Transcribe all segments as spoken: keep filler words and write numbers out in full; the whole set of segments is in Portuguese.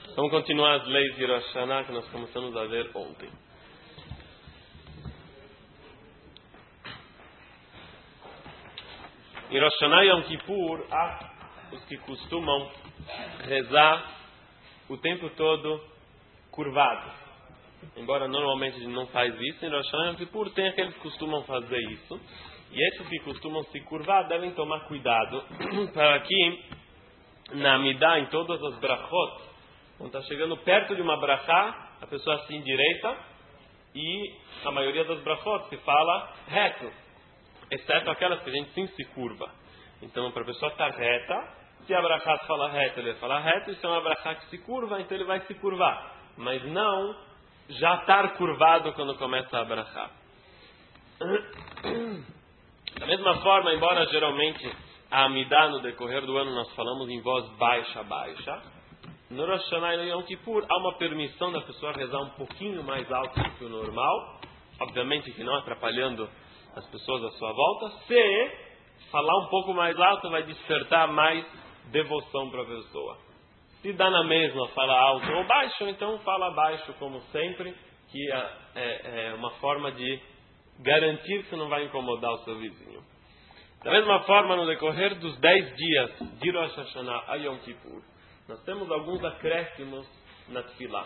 Vamos continuar as leis de Rosh Hashanah que nós começamos a ver ontem. Em Rosh Hashanah e Yom Kippur, há os que costumam rezar o tempo todo curvado. Embora normalmente a gente não faz isso, em Rosh Hashanah e Yom Kippur tem aqueles que costumam fazer isso. E esses que costumam se curvar devem tomar cuidado para que na Amidah, em todas as brachot, quando está chegando perto de uma brachá, a pessoa se endireita e a maioria das brachot se fala reto, exceto aquelas que a gente sim se curva. Então, para a pessoa estar reta, se a brachá se fala reto, ele vai falar reto, e se é uma brachá que se curva, então ele vai se curvar. Mas não já estar curvado quando começa a brachá. Da mesma forma, embora geralmente a Amidah no decorrer do ano nós falamos em voz baixa, baixa, no Rosh Hashanah e no Yom Kippur há uma permissão da pessoa rezar um pouquinho mais alto do que o normal, obviamente que não atrapalhando as pessoas à sua volta. Se falar um pouco mais alto vai despertar mais devoção para a pessoa. Se dá na mesma, fala alto ou baixo, então fala baixo como sempre, que é, é, é uma forma de garantir que você não vai incomodar o seu vizinho. Da mesma forma, no decorrer dos dez dias de Rosh Hashanah a Yom Kippur, nós temos alguns acréscimos na Tefilá.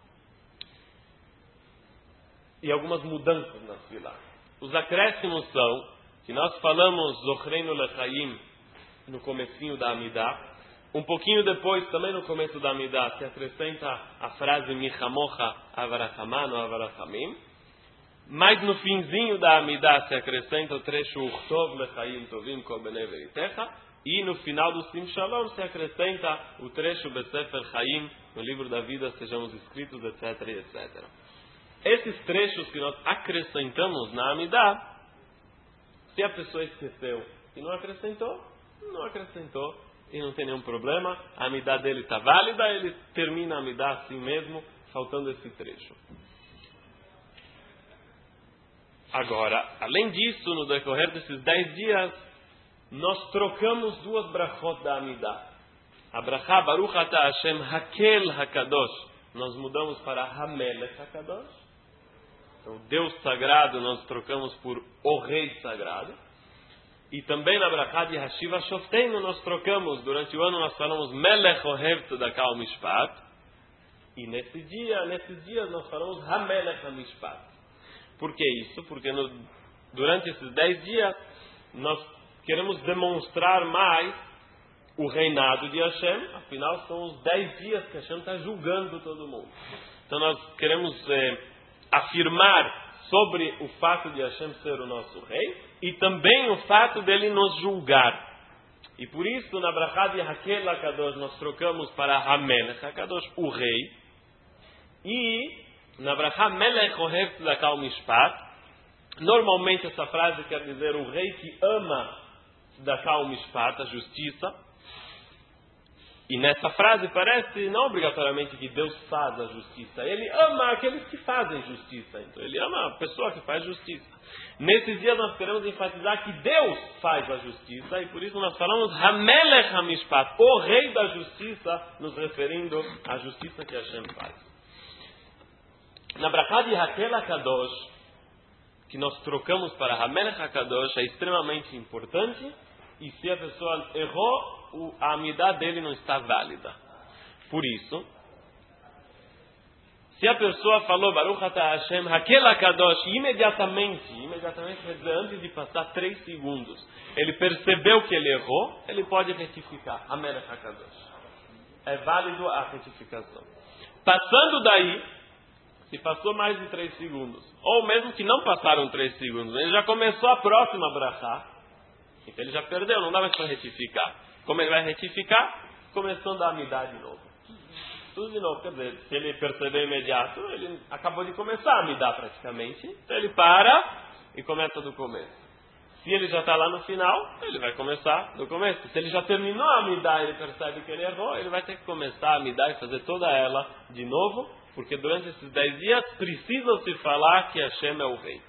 E algumas mudanças na Tefilá. Os acréscimos são que nós falamos Zochreinu Lechaim no comecinho da Amidah. Um pouquinho depois, também no começo da Amidah, se acrescenta a frase Michamocha Avarachamanu Avarachamim. Mas no finzinho da Amidah se acrescenta o trecho Uchtov Lechaim Tovim Kol Bnei Veitecha. E no final do Sim Shalom se acrescenta o trecho Besefer Chaim, no livro da vida sejamos escritos, etc, etcétera. Esses trechos que nós acrescentamos na Amidah, se a pessoa esqueceu e não acrescentou, não acrescentou e não tem nenhum problema, a Amidah dele está válida, ele termina a Amidah assim mesmo, faltando esse trecho. Agora, além disso, no decorrer desses dez dias, nós trocamos duas brachot da Amidah. A brachá Baruch Ata Hashem Hakel Hakadosh, nós mudamos para Hamelech Hakadosh. Então, Deus Sagrado nós trocamos por O Rei Sagrado. E também na brachá de Hashiva Shofteinu nós trocamos, durante o ano nós falamos Melech Ohev Tzedakah Mishpat. E nesse dia, nesses dias nós falamos Hamelech HaMishpat. Por que isso? Porque no, durante esses dez dias nós queremos demonstrar mais o reinado de Hashem. Afinal, são os dez dias que Hashem está julgando todo mundo. Então nós queremos é, afirmar sobre o fato de Hashem ser o nosso rei e também o fato dele nos julgar. E por isso, na brachá de Hakel HaKadosh, nós trocamos para Hamelech HaKadosh, o rei. E na brachá Melech Ohev Tzedakah Mishpat, normalmente essa frase quer dizer o rei que ama Tzedakah Mishpat, a justiça. E nessa frase parece não obrigatoriamente que Deus faz a justiça. Ele ama aqueles que fazem justiça. Então ele ama a pessoa que faz justiça. Nesses dias nós queremos enfatizar que Deus faz a justiça. E por isso nós falamos Hamelech HaMishpat, o rei da justiça, nos referindo à justiça que Hashem faz. Na brachá de Hakel HaKadosh, que nós trocamos para Hamelech HaKadosh, é extremamente importante. E se a pessoa errou, a Amidah dele não está válida. Por isso, se a pessoa falou Baruch Ata Hashem Hakel HaKadosh, imediatamente, imediatamente, quer dizer, antes de passar três segundos, ele percebeu que ele errou, ele pode retificar Hamelech HaKadosh. É válido a retificação. Passando daí, se passou mais de três segundos, ou mesmo que não passaram três segundos, ele já começou a próxima brachá, então ele já perdeu, não dá mais para retificar. Como ele vai retificar? Começando a Amidah de novo. Tudo de novo, quer dizer, se ele perceber imediato, ele acabou de começar a Amidah praticamente, então ele para e começa do começo. Se ele já está lá no final, ele vai começar do começo. Se ele já terminou a Amidah e ele percebe que ele errou, ele vai ter que começar a Amidah e fazer toda ela de novo, porque durante esses dez dias precisa se falar que Hashem é o rei.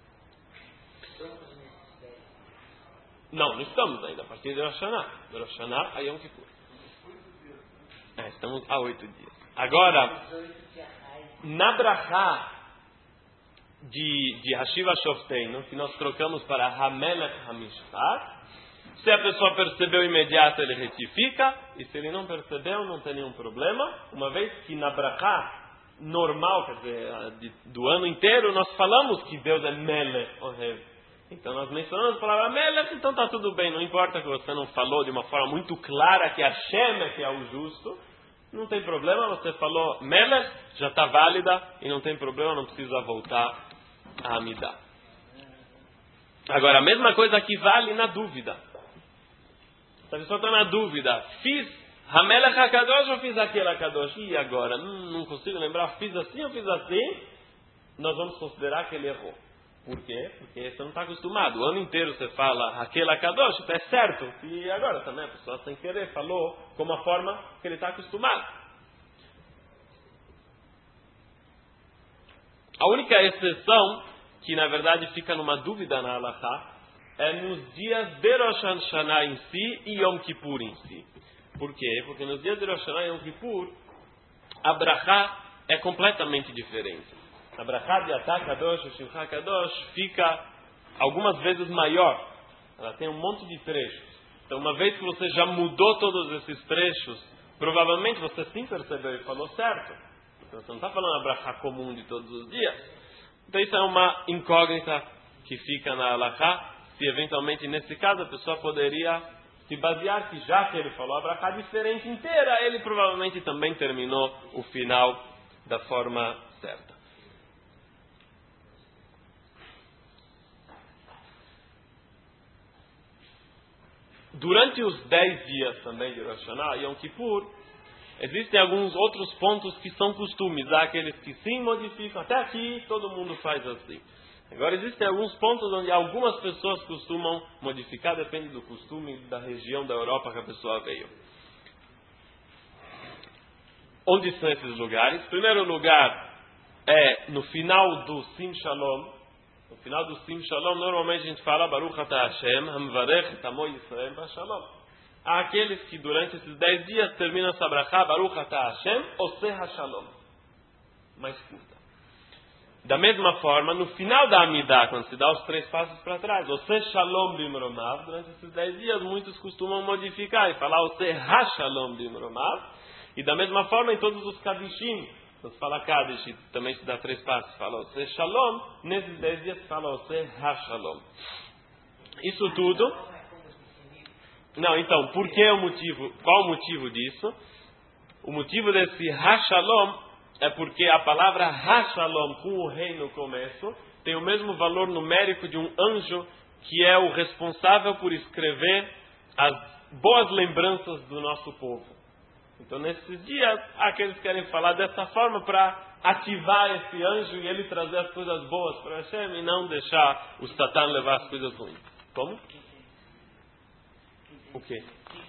Não, não estamos ainda, a partir de Rosh Hashanah. De Rosh Hashanah a Yom Kippur. É, estamos há oito dias. Agora, na brachá de, de Hashiva Shofteinu, que nós trocamos para Hamelech Hamishpat, se a pessoa percebeu imediato, ele retifica, e se ele não percebeu, não tem nenhum problema, uma vez que na brachá normal, quer dizer, de, do ano inteiro, nós falamos que Deus é Melech Ohev. Então nós mencionamos a palavra Melech, então está tudo bem, não importa que você não falou de uma forma muito clara que Hashem é que é o justo, não tem problema, você falou Melech, já está válida, e não tem problema, não precisa voltar a Amidah. Agora, a mesma coisa que vale na dúvida. Se a pessoa está na dúvida, fiz Hamelech HaKadosh ou fiz aquele HaKadosh? E agora? Hum, não consigo lembrar, fiz assim ou fiz assim? Nós vamos considerar que ele errou. Por quê? Porque você não está acostumado. O ano inteiro você fala aquele HaKadosh, então é certo. E agora também a pessoa sem querer falou como a forma que ele está acostumado. A única exceção, que na verdade fica numa dúvida na Halachá, é nos dias de Rosh Hashanah em si e Yom Kippur em si. Por quê? Porque nos dias de Rosh Hashanah e Yom Kippur, a brachá é completamente diferente. A brachá de Atah Kadosh, o Shimcha Kadosh, fica algumas vezes maior. Ela tem um monte de trechos. Então, uma vez que você já mudou todos esses trechos, provavelmente você sim percebeu e falou certo. Então, você não está falando a brachá comum de todos os dias. Então, isso é uma incógnita que fica na halachá. Se eventualmente, nesse caso, a pessoa poderia se basear que já que ele falou a brachá diferente inteira, ele provavelmente também terminou o final da forma certa. Durante os dez dias também de Rosh Hashanah e Yom Kippur, existem alguns outros pontos que são costumes. Há aqueles que sim modificam. Até aqui todo mundo faz assim. Agora existem alguns pontos onde algumas pessoas costumam modificar, depende do costume da região da Europa que a pessoa veio. Onde são esses lugares? Primeiro lugar é no final do Sim Shalom. No final do Sim Shalom, normalmente a gente fala Baruch Atah Hashem, Hamvarech Tamo Yisrael Bashalom. Há aqueles que durante esses dez dias terminam essa brachá, Baruch Atah Hashem, Oseh HaShalom. Mais curta. Da mesma forma, no final da Amidah, quando se dá os três passos para trás, Oseh Shalom Bimromav, durante esses dez dias, muitos costumam modificar e falar Oseh HaShalom Bimromav. E da mesma forma, em todos os Kadishim, quando se fala Kadish, também se dá três passos, se fala Oseh Shalom, nesses dez dias se fala Oseh HaShalom. Isso tudo... Não, então, por que o motivo? Qual o motivo disso? O motivo desse HaShalom é porque a palavra HaShalom, com o rei no começo, tem o mesmo valor numérico de um anjo que é o responsável por escrever as boas lembranças do nosso povo. Então, nesses dias, há aqueles que querem falar dessa forma para ativar esse anjo e ele trazer as coisas boas para Hashem e não deixar o Satan levar as coisas ruins. Como? O quê?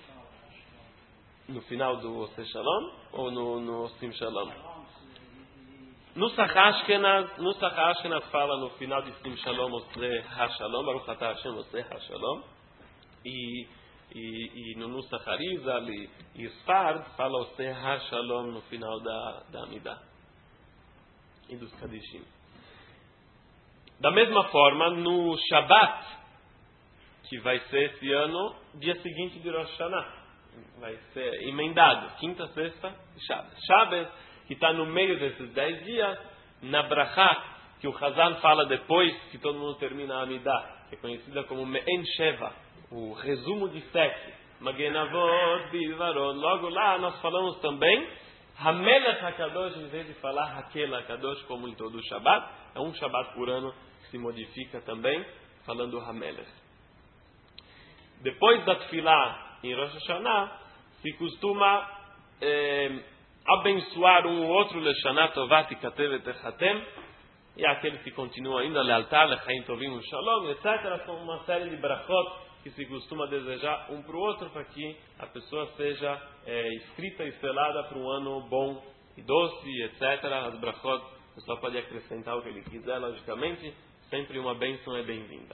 No final do Oseh Shalom ou no, no Sim Shalom? No Sachashkenaz, no Sachashkenaz fala no final de Sim Shalom Oseh HaShalom, Baruch Atah Hashem Oseh HaShalom, e, e, e no Nusach Arizal e, e Sfard fala Oseh HaShalom no final da, da Amidah e dos Kadishim. Da mesma forma, no Shabbat, que vai ser esse ano, dia seguinte de Rosh Hashanah. Vai ser emendado, quinta, sexta e Shabbos. Shabbos, que está no meio desses dez dias, na brachá, que o Hazan fala depois que todo mundo termina a Amidah, que é conhecida como Me'en Sheva, o resumo de sete. Magenavot, Bivarot. Logo lá nós falamos também Hamelech HaKadosh, em vez de falar Hakel HaKadosh, como em todo o Shabbat. É um Shabbat por ano que se modifica também, falando Hamelech. Depois da Tfilah em Rosh Hashanah, se costuma eh, abençoar um ou outro Leshanah Tovat Katevet Echatem, e aqueles que continuam ainda lealtar, Lechaim Tovim Shalom, etcétera. São uma série de brachot que se costuma desejar um para o outro, para que a pessoa seja eh, escrita e selada para um ano bom e doce, etcétera. As brachot, a pessoa pode acrescentar o que ele quiser, logicamente, sempre uma bênção é bem-vinda.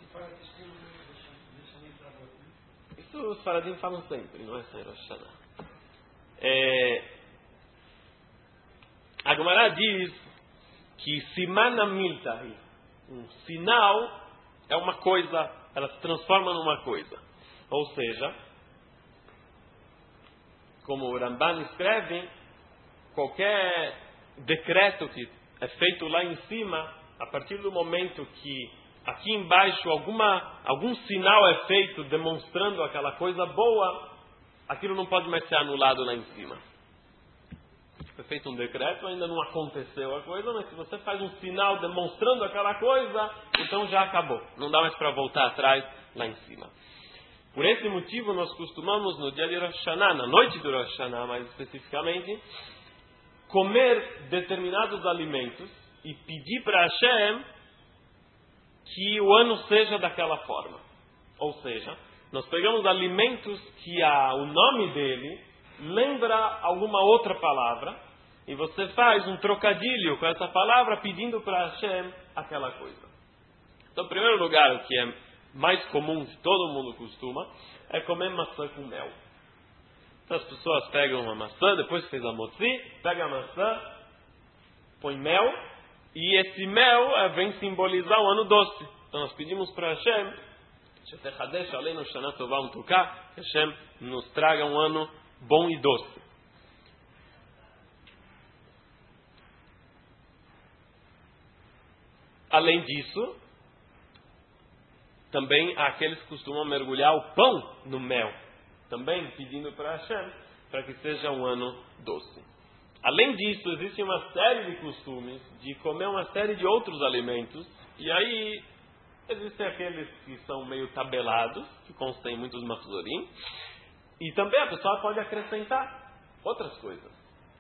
Isso os faradim falam sempre, não é só em Rosh Hashanah. É, a Gemara diz que Simana Miltahi, um sinal é uma coisa, ela se transforma numa coisa. Ou seja, como o Ramban escreve, qualquer decreto que é feito lá em cima, a partir do momento que aqui embaixo alguma, algum sinal é feito demonstrando aquela coisa boa, aquilo não pode mais ser anulado lá em cima. Foi feito um decreto, ainda não aconteceu a coisa, mas se você faz um sinal demonstrando aquela coisa, então já acabou. Não dá mais para voltar atrás lá em cima. Por esse motivo, nós costumamos, no dia de Rosh Hashanah, na noite do Rosh Hashanah mais especificamente, comer determinados alimentos e pedir para Hashem que o ano seja daquela forma. Ou seja, nós pegamos alimentos que a, o nome dele lembra alguma outra palavra e você faz um trocadilho com essa palavra pedindo para Hashem aquela coisa. Então, em primeiro lugar, o que é mais comum, que todo mundo costuma, é comer maçã com mel. Então, as pessoas pegam uma maçã, depois que fez a motzi, pega a maçã, põe mel, e esse mel é, vem simbolizar o ano doce. Então, nós pedimos para Hashem que Hashem nos traga um ano bom e doce. Além disso, também há aqueles que costumam mergulhar o pão no mel, também pedindo para Hashem para que seja um ano doce. Além disso, existe uma série de costumes de comer uma série de outros alimentos, e aí existem aqueles que são meio tabelados, que contêm muitos mahzorim, e também a pessoa pode acrescentar outras coisas.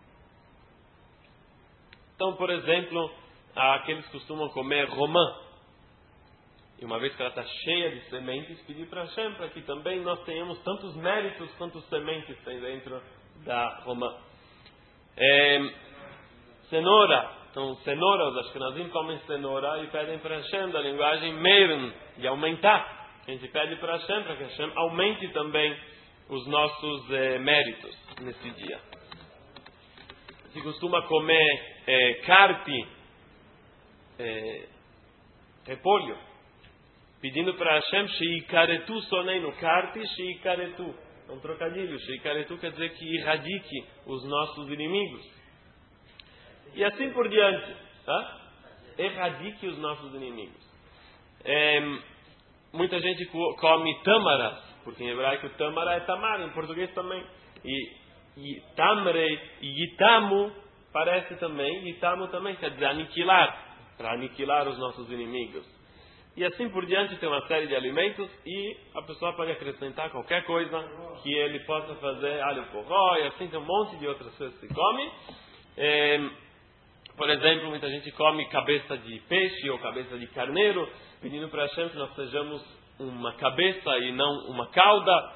Então, por exemplo, há aqueles que costumam comer romã. E uma vez que ela está cheia de sementes, pedir para Hashem para que também nós tenhamos tantos méritos quanto sementes tem dentro da romã. É, cenoura. Então, cenoura, os ashkenazim comem cenoura e pedem para Hashem da linguagem meirin, de aumentar. A gente pede para Hashem para que Hashem aumente também os nossos é, méritos nesse dia. Se costuma comer é, carpe, é, repolho, pedindo para Hashem sheikaretu soneinu, carpe sheikaretu. É um trocadilho. Sheikaretu quer dizer que erradique os nossos inimigos. E assim por diante. Tá? Erradique os nossos inimigos. É, muita gente come tâmaras, porque em hebraico tâmara é tamar, em português também. E, e tamre e itamu parece também. Itamu também quer dizer aniquilar, para aniquilar os nossos inimigos. E assim por diante tem uma série de alimentos e a pessoa pode acrescentar qualquer coisa que ele possa fazer, alho porró, e assim tem um monte de outras coisas que se come. É, por exemplo, muita gente come cabeça de peixe ou cabeça de carneiro, pedindo para Hashem que nós sejamos uma cabeça e não uma cauda.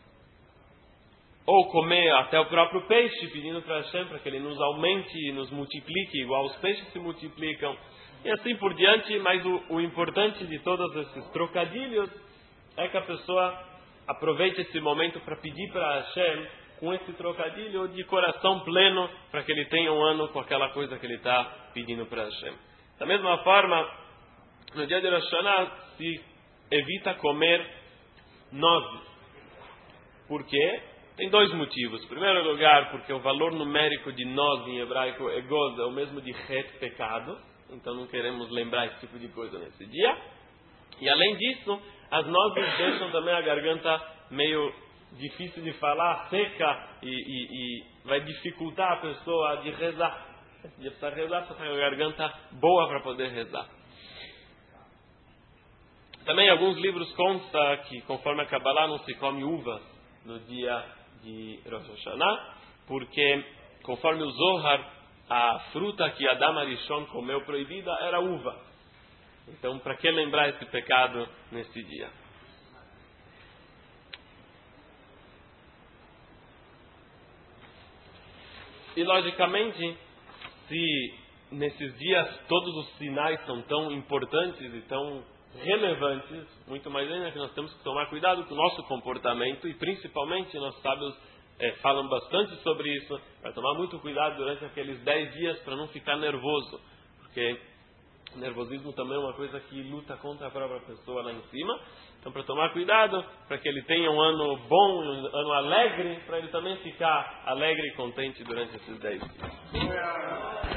Ou comer até o próprio peixe, pedindo para Hashem para que ele nos aumente e nos multiplique, igual os peixes se multiplicam. E assim por diante, mas o, o importante de todos esses trocadilhos é que a pessoa aproveite esse momento para pedir para Hashem, com esse trocadilho de coração pleno, para que ele tenha um ano com aquela coisa que ele está pedindo para Hashem. Da mesma forma, no dia de Rosh Hashanah se evita comer nozes. Por quê? Tem dois motivos. Em primeiro lugar, porque o valor numérico de noz em hebraico é goz, é o mesmo de het, pecado. Então não queremos lembrar esse tipo de coisa nesse dia. E além disso, as nozes deixam também a garganta meio difícil de falar, seca, e, e, e vai dificultar a pessoa de rezar. De precisar rezar, precisa ter a garganta boa para poder rezar. Também em alguns livros consta que, conforme a Kabbalah, não se come uvas no dia de Rosh Hashanah, porque, conforme o Zohar, a fruta que Adam Arishon comeu proibida era uva. Então, para que lembrar esse pecado nesse dia? E, logicamente, se nesses dias todos os sinais são tão importantes e tão relevantes, muito mais ainda que nós temos que tomar cuidado com o nosso comportamento, e principalmente nós sábios é, falam bastante sobre isso, para tomar muito cuidado durante aqueles dez dias para não ficar nervoso, porque nervosismo também é uma coisa que luta contra a própria pessoa lá em cima. Então, para tomar cuidado, para que ele tenha um ano bom, um ano alegre, para ele também ficar alegre e contente durante esses dez dias.